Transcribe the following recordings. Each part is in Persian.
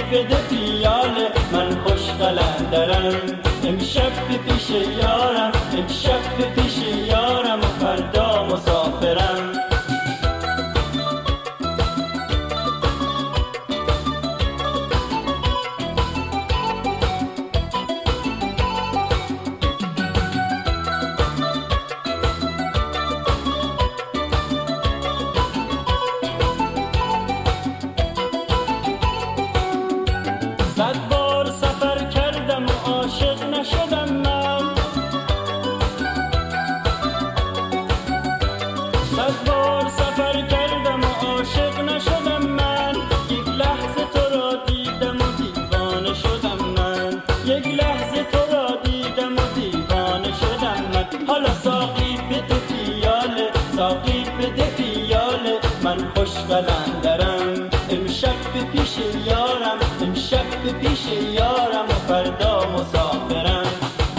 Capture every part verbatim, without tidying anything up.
بده پیاله، من خوش قلندرم. امشب به پیش یارم، امشب به پیش یارم و فردا مسافرم. صد بار سفر کردم و عاشق نشدم من، صد بار سفر کردم و عاشق نشدم من. یک لحظه تو را دیدم و دیوانه شدم من، یک لحظه تو را دیدم و دیوانه شدم من. حالا ساقی بده پیاله، ساقی بده پیاله، من خوش قلندرم. امشب به پیش یارم، امشب به پیش یارم و فردا مسافرم.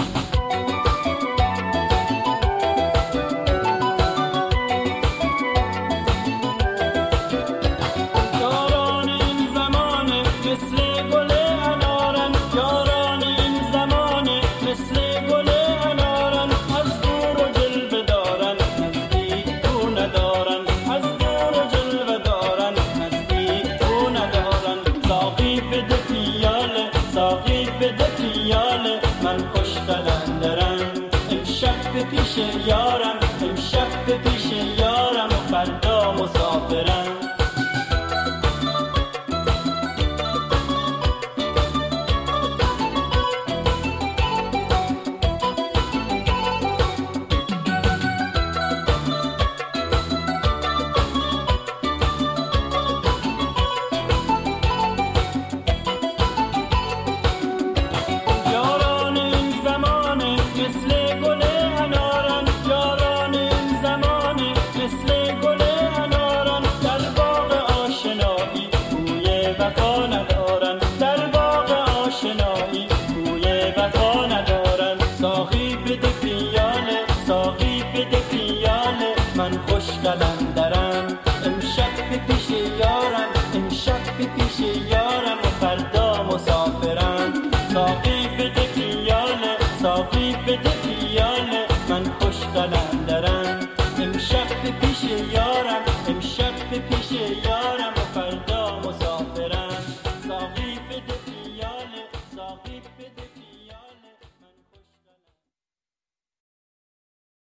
یاران این زمانه مثل گل انارن، یاران این زمانه مثل گل انارن. از دور و جلوه دارن، نزدیک تو ندارن، از دور و جلوه دارن، نزدیک تو ندارن. ساقی بده پیاله، ساقی بده پیاله، من خوش قلندرم. امشب به پیش یارم، امشب به پیش یارم و فردا مسافرم. یاران این زمانه مثل گل انارن، یاران این زمانه مثل گل انارن. در باغ آشنایی بوی وفا ندارن، در باغ آشنایی بوی وفا ندارن. ساقی بده پیاله، ساقی بده پیاله، من خوش قلندرم. امشب به پیش یارم، امشب به پیش یارم و فردا مسافرم. ساقی بده پیاله، ساقی بده